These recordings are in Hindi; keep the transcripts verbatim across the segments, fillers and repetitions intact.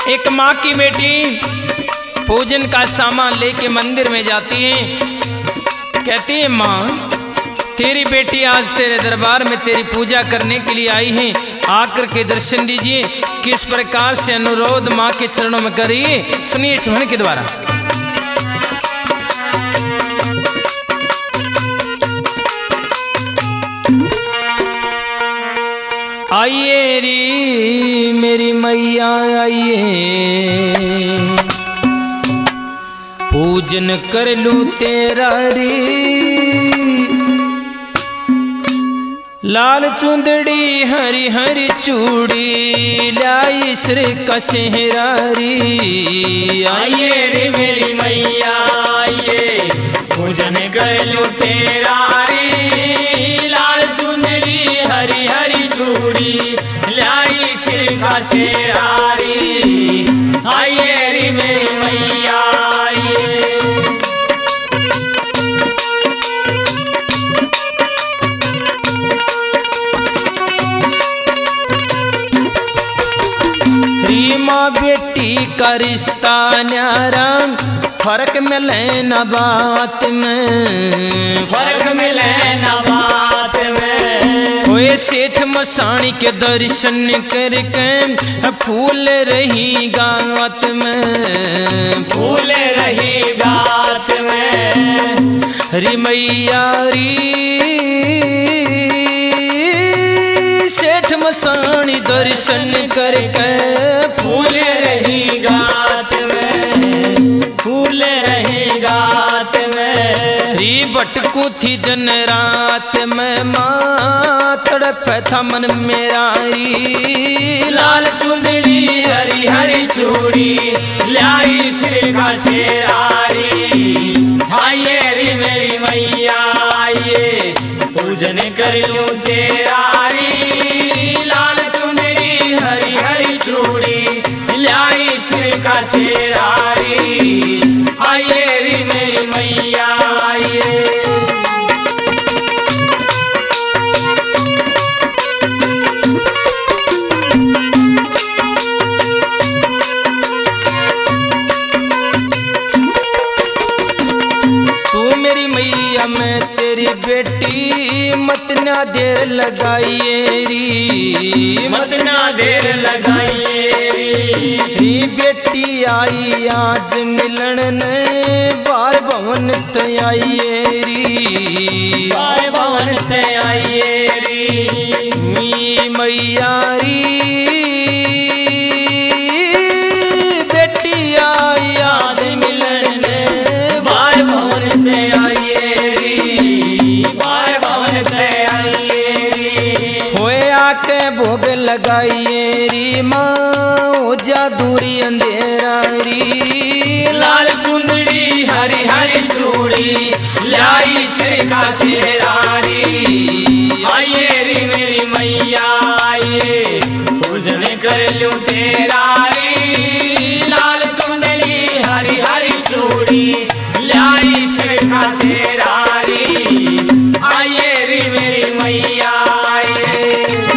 एक माँ की बेटी पूजन का सामान लेके मंदिर में जाती है। कहती है, माँ तेरी बेटी आज तेरे दरबार में तेरी पूजा करने के लिए आई है, आकर के दर्शन दीजिए। किस प्रकार से अनुरोध माँ के चरणों में करिए, सुनिए इस ध्वनि के द्वारा। आइए री मेरी मैया आइए, पूजन कर लूं तेरा री। लाल चुंदड़ी हरी हरी चूड़ी लाई सिर का सेहरारी। आइए रे मेरी मैया आइए, पूजन कर लूं तेरा री। लाल चुंदड़ी हरी हरी चूड़ी लाई सिर का सेहरारी। आइए रे मेरी मैया आइए। माँ बेटी का रिश्ता न्यारा, फर्क मिले न बात में, फर्क मिले न बात में। ओए सेठ मसाणी के दर्शन करके फूल रही गात में, फूल रही गात में। री मैया री सेठ मसाणी दर्शन करके फूल रही गात में, फूल रही गात में। री बटकू थी दिन रात में, माँ तड़प था मन मेरा री। लाल चुंदड़ी हरी हरी चूड़ी लाई सिर का सेरारी। आइए रे मेरी मैया आइए, पूजन कर लूं तेरा री। लाल चुंदड़ी हरी हरी चूड़ी लाई सिर का सेरारी। आइए रे मेरी मैया आइए। तू मेरी मैया मैं तेरी बेटी, मत ना देर लगाइए री, मत ना देर लगाइए री। बेटी आई आज मिलन ने, बार भवन तैयाइए री, बार भवन तैयाइए री। मी मैया री बेटी आई आज मिलन ने, बार भवन तैयाइए री, बार भवन तैयाइए री। होए आके भोग लगाइए री, माँ जा दूरी अंधेरा री। लाल चुंदड़ी हरी हरी चूड़ी लाई सिर का सेरारी। आइए रे मेरी मैया आइए, पूजन कर लूं तेरा री। लाल चुंदड़ी हरी हरी चूड़ी लाई सिर का सेरारी। आइए रे मेरी मैया आइए।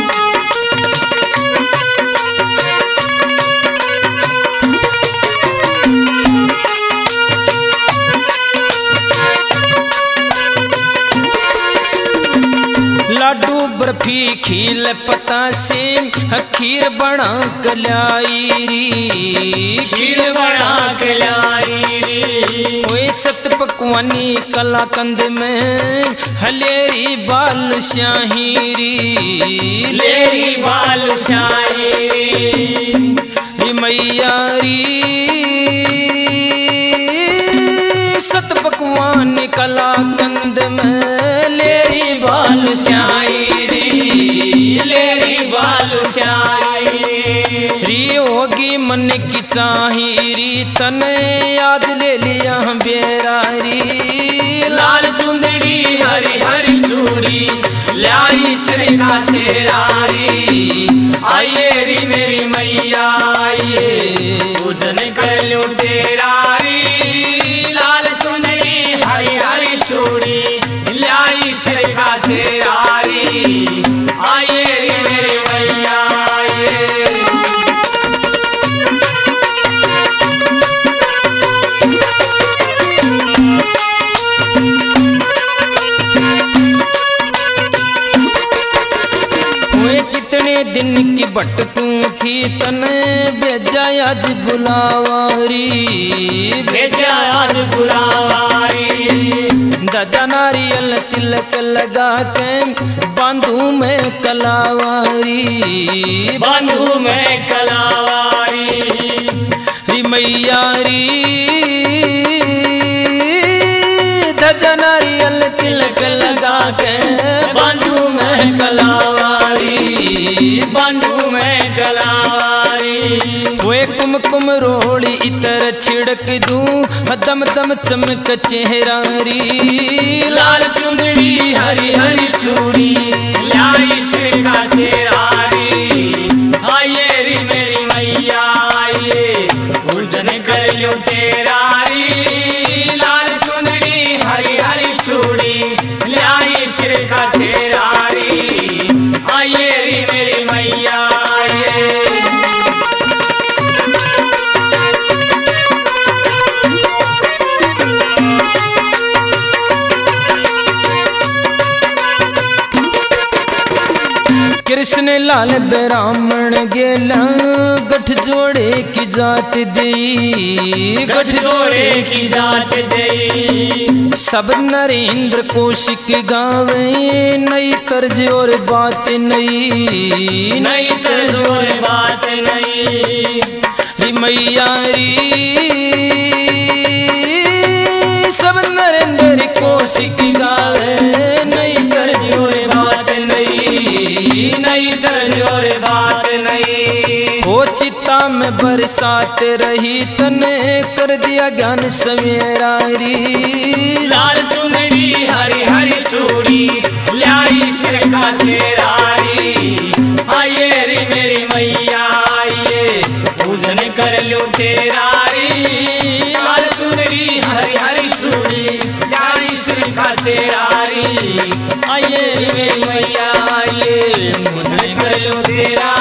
लाडू बर्फी खील पतासे खीर बना कलाई री, खीर बना कलाई री। ओए सत पकवानी कलाकंद में हलेरी बाल शाही री, लेरी बाल शाही री मैया री सत पकवान कलाकंद में लेरी बाल शाही री, लेरी बाल शाही री। होगी मन की चाही री, तन याद ले लिया बेरा री। लाल चुंदड़ी हरी हरी चूड़ी लाई सिर का सेरारी। आइए रे मेरी मैया आइए, पूजन कर लूं तेरा री। लाल चुंदड़ी हरी हरी चूड़ी लाई सिर का सेरारी। आइए रे मेरी मैया आइए। दिन की भटकूं थी तने भेजा आज बुलावारी, भेजा आज बुलावारी। दजा नारियल तिलक लगा के बांधू में कलावारी, बांधू में कलावारी। री मैया री दजा नारियल तिलक लगा के बांधू में कलावारी, बांधू में कलावारी। वे कुमकुम रोड़ी इतर छिड़क दूं दम दम चमक चेहरारी, लाल चुंदड़ी हरी हरी चूड़ी लाई श्रीका शेरारी। आइए री मेरी मैया आइए पूजन कर लो तेरारी। लाल चुंदड़ी हरी हरी चूड़ी लाई श्रीका शेरारी। आइए री मेरी मैया आइए। कृष्ण लाल ब्राह्मण गेला गठ जोड़े की जात दी, गठ जोड़े की जात दई। सब नरेंद्र कौशिक गावे नई तर्ज और बात नई, नई तर्ज और बात नई। री मैया री सब नरेंद्र कौशिक गावे नई तर्ज और बात नई, नई तर्ज और बात नई। वो चिता में बरसात रही तने कर दिया ज्ञान सवेरा री। लाल चुनरी हरी हरी चूड़ी लाई श्रीका शेरारी। आइए रे मेरी मैया आइए पूजन कर लो तेरारी। लाल चुनरी हरी हरी चूड़ी लाई श्रीका शेरारी। आइए रे मेरी मैया आइए पूजन कर लो तेरा।